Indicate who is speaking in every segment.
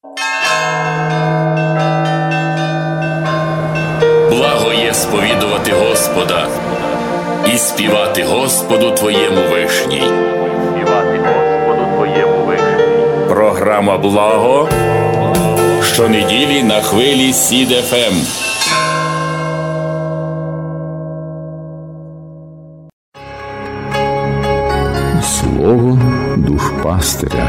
Speaker 1: Благо є сповідувати Господа і співати Господу твоєму вишній.
Speaker 2: Співати Господу твоєму вишній.
Speaker 1: Програма «Благо» щонеділі на хвилі СІД ФМ.
Speaker 3: Слово душпастиря.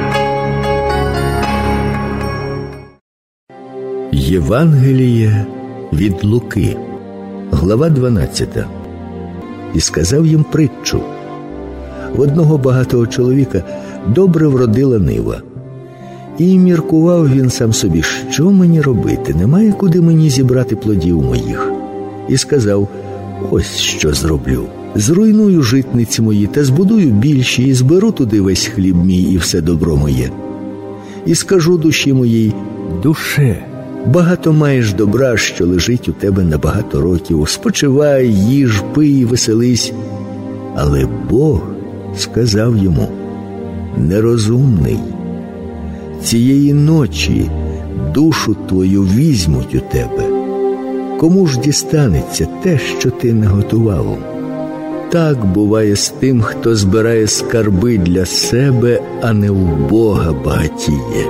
Speaker 3: Євангеліє від Луки, глава 12. І сказав їм притчу. В одного багатого чоловіка добре вродила нива. І міркував він сам собі, що мені робити, немає куди мені зібрати плодів моїх. І сказав, ось що зроблю. Зруйную житниці мої та збудую більші, і зберу туди весь хліб мій і все добро моє. І скажу душі моїй, душе, багато маєш добра, що лежить у тебе на багато років. Спочивай, їж, пий, веселись. Але Бог сказав йому, нерозумний, цієї ночі душу твою візьмуть у тебе. Кому ж дістанеться те, що ти не готував? Так буває з тим, хто збирає скарби для себе, а не у Бога багатіє.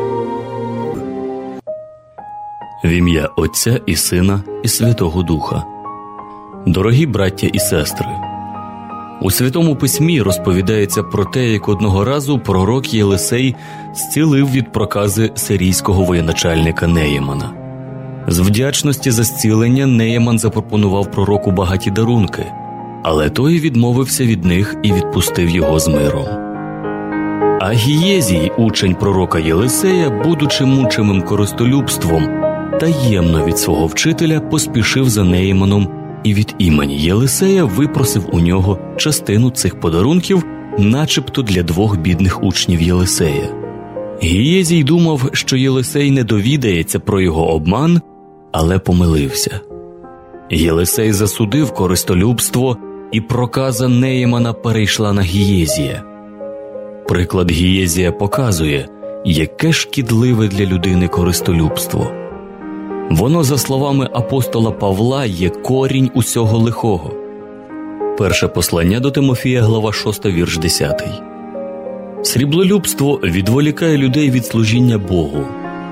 Speaker 4: В ім'я Отця і Сина і Святого Духа. Дорогі браття і сестри, у Святому Письмі розповідається про те, як одного разу пророк Єлисей зцілив від прокази сирійського воєначальника Неємана. З вдячності за зцілення Неєман запропонував пророку багаті дарунки, але той відмовився від них і відпустив його з миром. А Гієзій, учень пророка Єлисея, будучи мучимим користолюбством, таємно від свого вчителя поспішив за Неєманом і від імені Єлисея випросив у нього частину цих подарунків, начебто для двох бідних учнів Єлисея. Гієзій думав, що Єлисей не довідається про його обман, але помилився. Єлисей засудив користолюбство, і проказа Неємана перейшла на Гієзія. Приклад Гієзія показує, яке шкідливе для людини користолюбство. Воно, за словами апостола Павла, є корінь усього лихого. Перше послання до Тимофія, глава 6, вірш 10. Сріблолюбство відволікає людей від служіння Богу.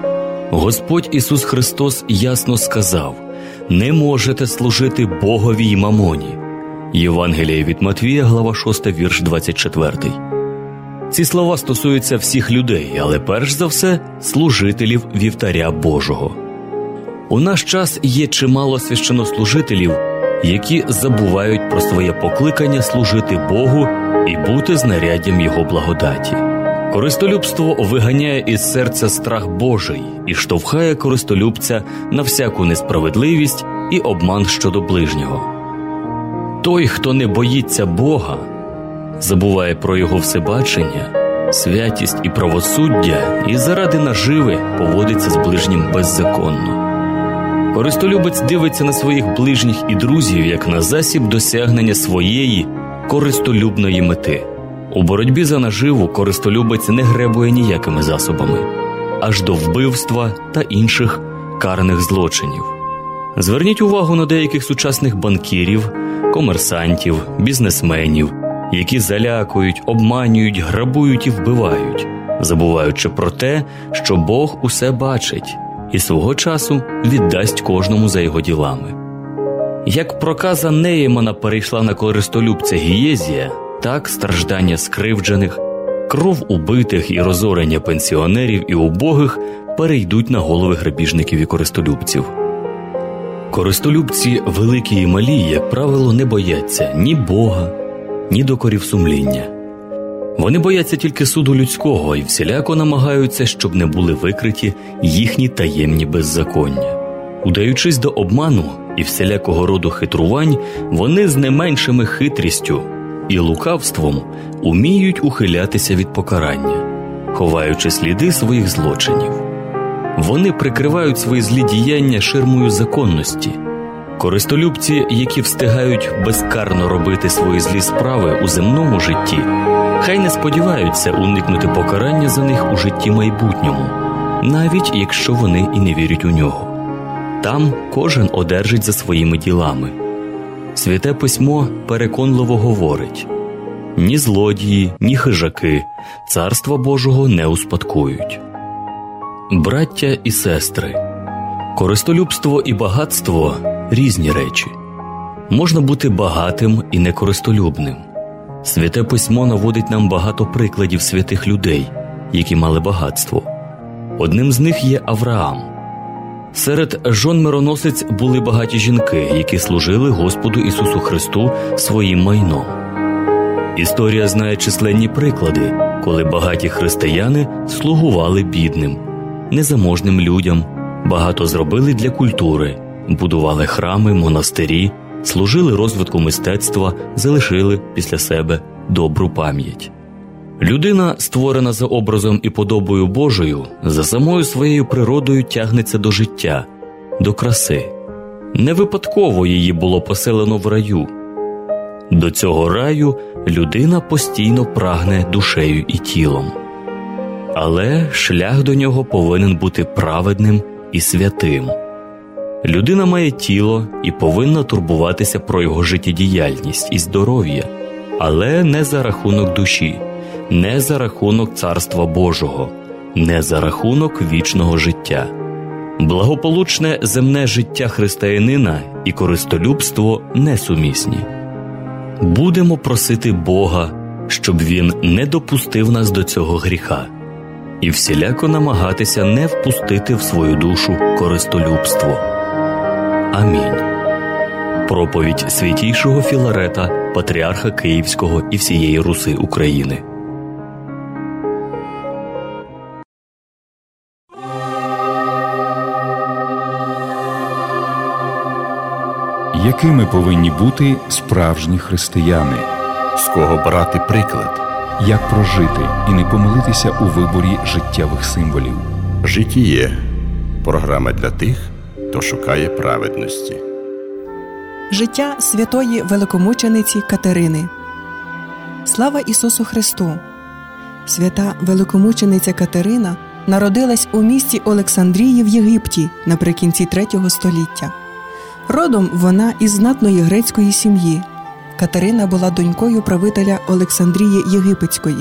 Speaker 4: Господь Ісус Христос ясно сказав: «Не можете служити Богові й мамоні». Євангеліє від Матвія, глава 6, вірш 24. Ці слова стосуються всіх людей, але перш за все служителів вівтаря Божого. У наш час є чимало священнослужителів, які забувають про своє покликання служити Богу і бути знаряддям Його благодаті. Користолюбство виганяє із серця страх Божий і штовхає користолюбця на всяку несправедливість і обман щодо ближнього. Той, хто не боїться Бога, забуває про Його всебачення, святість і правосуддя і заради наживи поводиться з ближнім беззаконно. Користолюбець дивиться на своїх ближніх і друзів як на засіб досягнення своєї користолюбної мети. У боротьбі за наживу користолюбець не гребує ніякими засобами, аж до вбивства та інших карних злочинів. Зверніть увагу на деяких сучасних банкірів, комерсантів, бізнесменів, які залякують, обманюють, грабують і вбивають, забуваючи про те, що Бог усе бачить і свого часу віддасть кожному за його ділами. Як проказа Неємана перейшла на користолюбця Гієзія, так страждання скривджених, кров убитих і розорення пенсіонерів і убогих перейдуть на голови грабіжників і користолюбців. Користолюбці, великі і малі, як правило, не бояться ні Бога, ні докорів сумління. Вони бояться тільки суду людського і всіляко намагаються, щоб не були викриті їхні таємні беззаконня. Удаючись до обману і всілякого роду хитрувань, вони з не меншими хитрістю і лукавством уміють ухилятися від покарання, ховаючи сліди своїх злочинів. Вони прикривають свої злі діяння ширмою законності. Користолюбці, які встигають безкарно робити свої злі справи у земному житті, хай не сподіваються уникнути покарання за них у житті майбутньому. навіть якщо вони і не вірять у нього. Там кожен одержить за своїми ділами. Святе Письмо переконливо говорить: ні злодії, ні хижаки Царства Божого не успадкують. Браття і сестри, користолюбство і багатство – різні речі. Можна бути багатим і некористолюбним. Святе Письмо наводить нам багато прикладів святих людей, які мали багатство. Одним з них є Авраам. Серед жон мироносиць були багаті жінки, які служили Господу Ісусу Христу своїм майном. Історія знає численні приклади, коли багаті християни слугували бідним, незаможним людям, багато зробили для культури, будували храми, монастирі, служили розвитку мистецтва, залишили після себе добру пам'ять. Людина, створена за образом і подобою Божою, за самою своєю природою тягнеться до життя, до краси. Не випадково її було поселено в раю. До цього раю людина постійно прагне душею і тілом. Але шлях до нього повинен бути праведним і святим. Людина має тіло і повинна турбуватися про його життєдіяльність і здоров'я, але не за рахунок душі, не за рахунок Царства Божого, не за рахунок вічного життя. Благополучне земне життя християнина і користолюбство несумісні. Будемо просити Бога, щоб Він не допустив нас до цього гріха, і всіляко намагатися не впустити в свою душу користолюбство. Амінь. Проповідь святійшого Філарета, патріарха Київського і всієї Руси України.
Speaker 5: Якими повинні бути справжні християни?
Speaker 6: З кого брати приклад?
Speaker 5: Як прожити і не помилитися у виборі життєвих символів?
Speaker 6: Житіє – програма для тих, хто шукає праведності.
Speaker 7: Життя святої великомучениці Катерини. Слава Ісусу Христу! Свята великомучениця Катерина народилась у місті Олександрії в Єгипті наприкінці 3 століття. Родом вона із знатної грецької сім'ї. Катерина була донькою правителя Олександрії Єгипетської.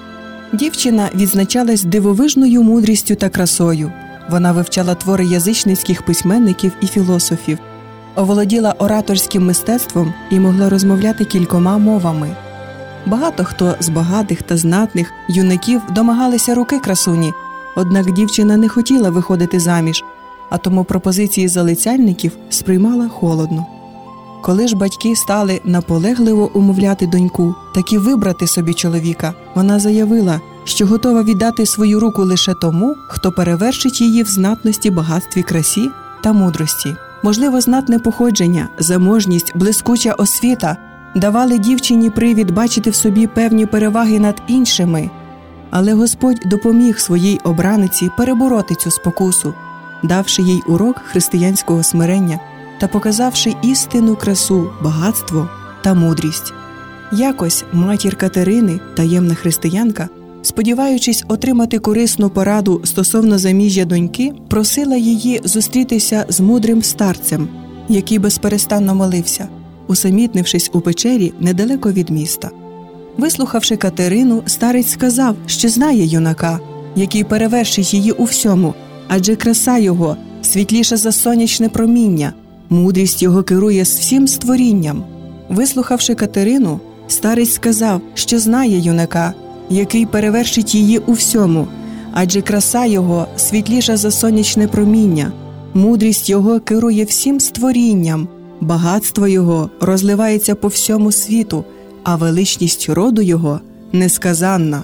Speaker 7: Дівчина відзначалась дивовижною мудрістю та красою. Вона вивчала твори язичницьких письменників і філософів, оволоділа ораторським мистецтвом і могла розмовляти кількома мовами. Багато хто з багатих та знатних юнаків домагалися руки красуні, однак дівчина не хотіла виходити заміж, а тому пропозиції залицяльників сприймала холодно. Коли ж батьки стали наполегливо умовляти доньку таки вибрати собі чоловіка, вона заявила, що готова віддати свою руку лише тому, хто перевершить її в знатності, багатстві, красі та мудрості. Можливо, знатне походження, заможність, блискуча освіта давали дівчині привід бачити в собі певні переваги над іншими. Але Господь допоміг своїй обраниці перебороти цю спокусу, давши їй урок християнського смирення та показавши істинну красу, багатство та мудрість. Якось матір Катерини, таємна християнка, сподіваючись отримати корисну пораду стосовно заміжжя доньки, просила її зустрітися з мудрим старцем, який безперестанно молився, усамітнившись у печері недалеко від міста. Вислухавши Катерину, старець сказав, що знає юнака, який перевершить її у всьому, адже краса його світліша за сонячне проміння, мудрість його керує всім створінням. Вислухавши Катерину, старець сказав, що знає юнака, який перевершить її у всьому, адже краса його світліша за сонячне проміння, мудрість його керує всім створінням, багатство його розливається по всьому світу, а величність роду його несказанна.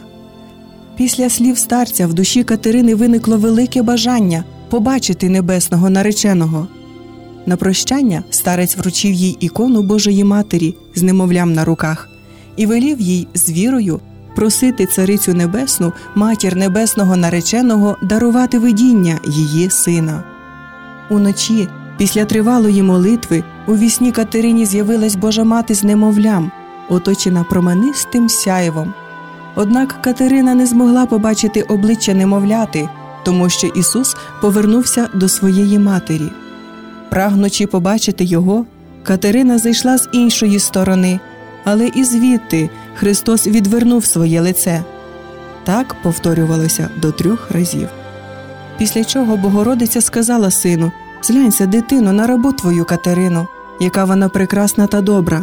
Speaker 7: Після слів старця в душі Катерини виникло велике бажання побачити небесного нареченого. На прощання старець вручив їй ікону Божої Матері з немовлям на руках і велів їй з вірою просити Царицю Небесну, матір небесного нареченого, дарувати видіння її сина. Уночі, після тривалої молитви, у вісні Катерині з'явилась Божа Мати з немовлям, оточена променистим сяйвом. Однак Катерина не змогла побачити обличчя немовляти, тому що Ісус повернувся до своєї матері. Прагнучи побачити Його, Катерина зайшла з іншої сторони, але і звідти Христос відвернув своє лице. Так повторювалося до 3 разів. Після чого Богородиця сказала сину: «Зглянься, дитино, на рабу твою Катерину, яка вона прекрасна та добра».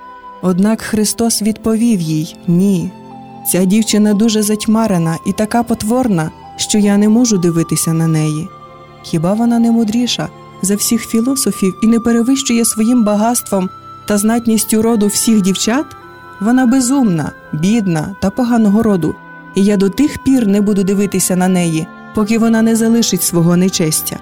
Speaker 7: Однак Христос відповів їй: «Ні, ця дівчина дуже затьмарена і така потворна, що я не можу дивитися на неї. Хіба вона не мудріша за всіх філософів і не перевищує своїм багатством та знатністю роду всіх дівчат? Вона безумна, бідна та поганого роду, і я до тих пір не буду дивитися на неї, поки вона не залишить свого нечестя».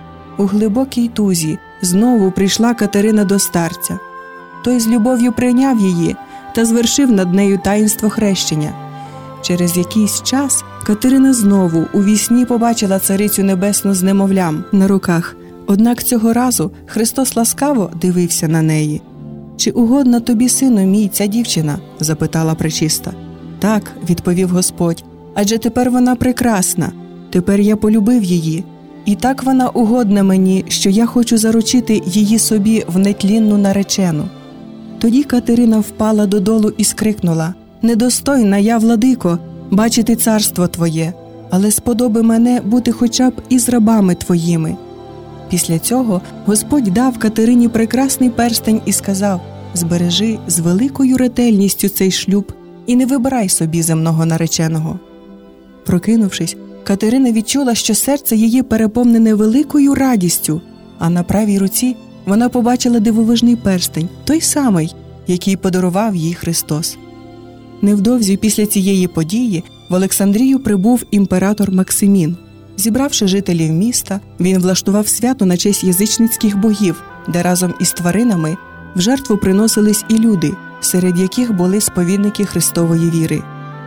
Speaker 7: У глибокій тузі знову прийшла Катерина до старця. Той з любов'ю прийняв її та звершив над нею таїнство хрещення. Через якийсь час Катерина знову у вісні побачила Царицю Небесну з немовлям на руках. Однак цього разу Христос ласкаво дивився на неї. «Чи угодна тобі, сину мій, ця дівчина?» – запитала пречиста. «Так», – відповів Господь, – «адже тепер вона прекрасна, тепер я полюбив її, і так вона угодна мені, що я хочу заручити її собі в нетлінну наречену». Тоді Катерина впала додолу і скрикнула: «Недостойна я, владико, бачити царство Твоє, але сподоби мене бути хоча б із рабами Твоїми». Після цього Господь дав Катерині прекрасний перстень і сказав: «Збережи з великою ретельністю цей шлюб і не вибирай собі земного нареченого». Прокинувшись, Катерина відчула, що серце її переповнене великою радістю, а на правій руці вона побачила дивовижний перстень, той самий, який подарував їй Христос. Невдовзі після цієї події в Олександрію прибув імператор Максимін. Зібравши жителів міста, він влаштував свято на честь язичницьких богів, де разом із тваринами в жертву приносились і люди, серед яких були сповідники Христової віри.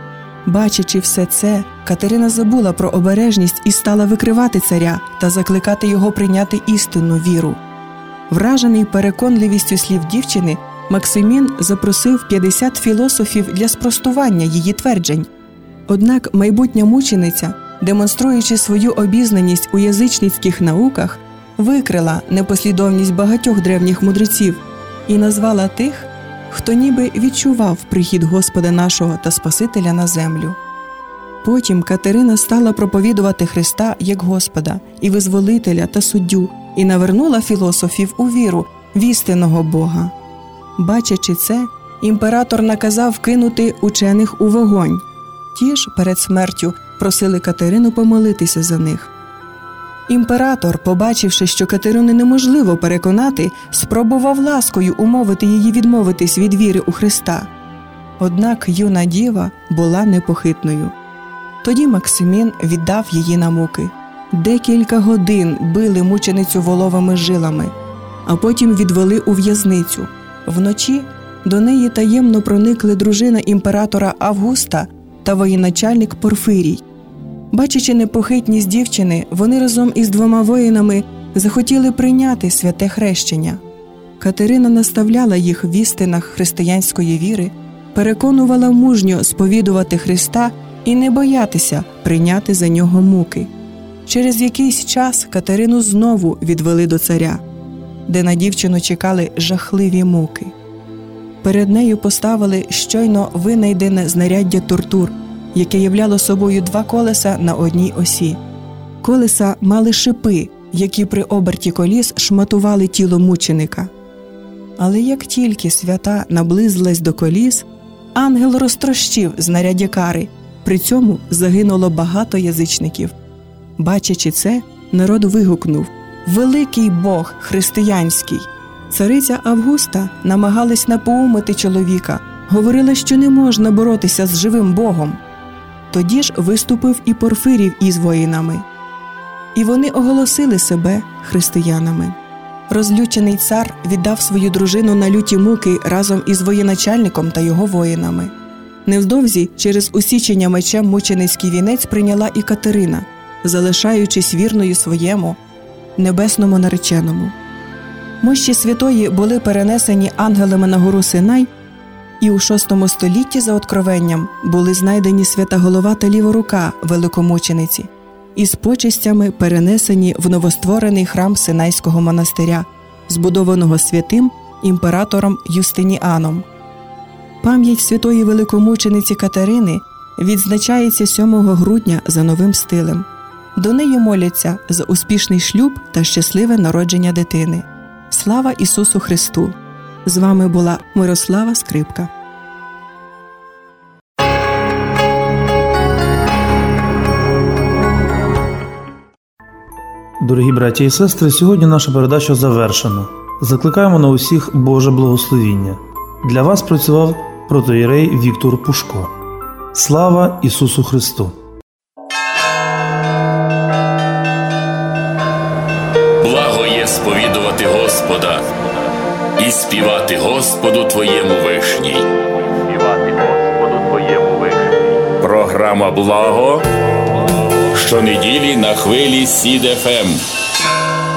Speaker 7: Бачачи все це, Катерина забула про обережність і стала викривати царя та закликати його прийняти істинну віру. Вражений переконливістю слів дівчини, Максимін запросив 50 філософів для спростування її тверджень. Однак майбутня мучениця, демонструючи свою обізнаність у язичницьких науках, викрила непослідовність багатьох древніх мудреців і назвала тих, хто ніби відчував прихід Господа нашого та Спасителя на землю. Потім Катерина стала проповідувати Христа як Господа і Визволителя та суддю і навернула філософів у віру в істинного Бога. Бачачи це, імператор наказав кинути учених у вогонь. Ті ж перед смертю просили Катерину помолитися за них. Імператор, побачивши, що Катерину неможливо переконати, спробував ласкою умовити її відмовитись від віри у Христа. Однак юна діва була непохитною. Тоді Максимін віддав її на муки. Декілька годин били мученицю воловими жилами, а потім відвели у в'язницю. Вночі до неї таємно проникли дружина імператора Августа та воєначальник Порфирій. Бачачи непохитність дівчини, вони разом із 2 воїнами захотіли прийняти святе хрещення. Катерина наставляла їх в істинах християнської віри, переконувала мужньо сповідувати Христа і не боятися прийняти за нього муки. Через якийсь час Катерину знову відвели до царя, де на дівчину чекали жахливі муки. Перед нею поставили щойно винайдене знаряддя тортур, яке являло собою 2 колеса на одній осі. Колеса мали шипи, які при оберті коліс шматували тіло мученика. Але як тільки свята наблизилась до коліс, ангел розтрощив знаряддя кари, при цьому загинуло багато язичників. Бачачи це, народ вигукнув: «Великий Бог християнський!» Цариця Августа намагалась напоумити чоловіка, говорила, що не можна боротися з живим Богом. Тоді ж виступив і Порфирій із воїнами. І вони оголосили себе християнами. Розлючений цар віддав свою дружину на люті муки разом із воєначальником та його воїнами. Невдовзі через усічення мечем мученицький вінець прийняла і Катерина, залишаючись вірною своєму небесному нареченому. Мощі святої були перенесені ангелами на гору Синай, і у VI столітті за откровенням були знайдені свята голова та ліва рука великомучениці. і з почестями перенесені в новостворений храм Синайського монастиря, збудованого святим імператором Юстиніаном. Пам'ять святої великомучениці Катерини відзначається 7 грудня за новим стилем. До неї моляться за успішний шлюб та щасливе народження дитини. Слава Ісусу Христу! З вами була Мирослава Скрипка.
Speaker 8: Дорогі браті і сестри, сьогодні наша передача завершена. Закликаємо на усіх Боже благословіння. Для вас працював протоієрей Віктор Пушко. Слава Ісусу Христу!
Speaker 1: Благо є сповідувати Господа і співати Господу твоєму вишній.
Speaker 2: Співати Господу твоєму вишній.
Speaker 1: Програма «Благо» щонеділі на хвилі СІД-ФМ.